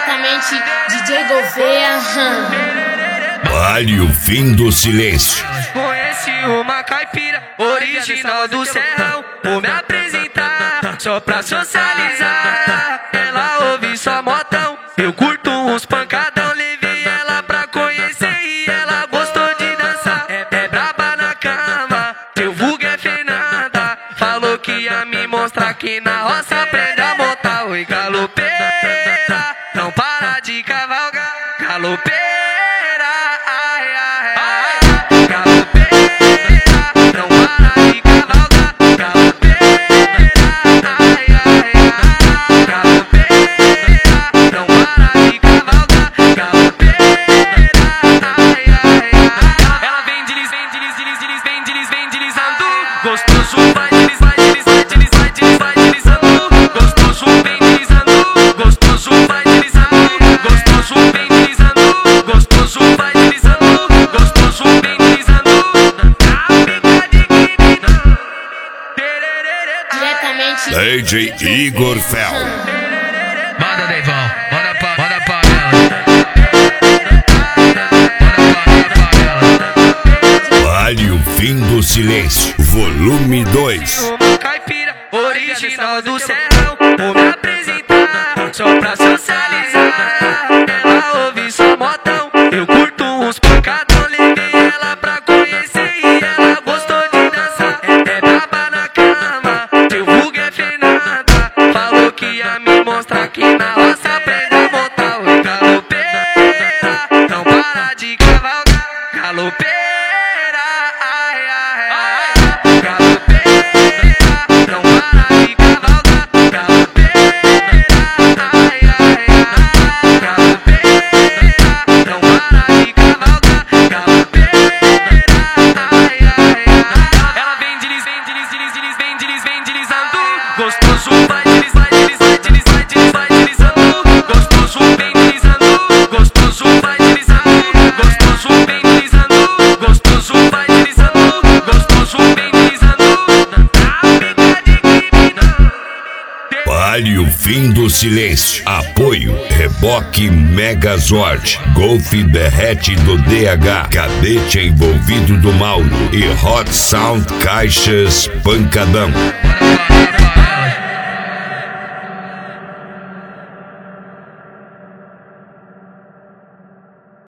Diretamente DJ Gouveia. Vale o fim do silêncio. Conheci uma caipira original do Serrão. Vou me apresentar só pra socializar. Ela ouve só modão, eu curto uns pancadão. Levei ela pra conhecer e ela gostou de dançar. É braba na cama, seu vulgo é Fernanda. Falou que ia me mostrar que na roça aprende a montar. Oi, galopeira, não para de cavalgar. Galopeira. Gostoso vai deslizando, gostoso vem deslizando, gostoso vai deslizando, gostoso vem deslizando, gostoso vai deslizando, gostoso vem deslizando. Diretamente DJ Igor Fel. Manda, Deivão, manda pra ela. Vale o fim do silêncio. Volume 2. Uma caipira original do Serrão. Vou me apresentar só pra socializar. Ela ouve só modão, eu curto uns pancadão. Levei ela pra conhecer e ela gostou de dançar. É braba na cama, seu vulgo é Fernanda. Falou que ia me mostrar que na roça aprende a montar. Oi, galopeira, não para de cavalgar. Galopeira. Gostoso vai deslizando, gostoso vem deslizando, gostoso vai deslizando, gostoso vem deslizando, gostoso vai deslizando, gostoso vem deslizando. Vale o fim do silêncio. Apoio Reboque Megazord, Golf Derrete do DH, Cadete Envolvido do Mauro e Hot Sound Caixas Pancadão. Manda pra ela.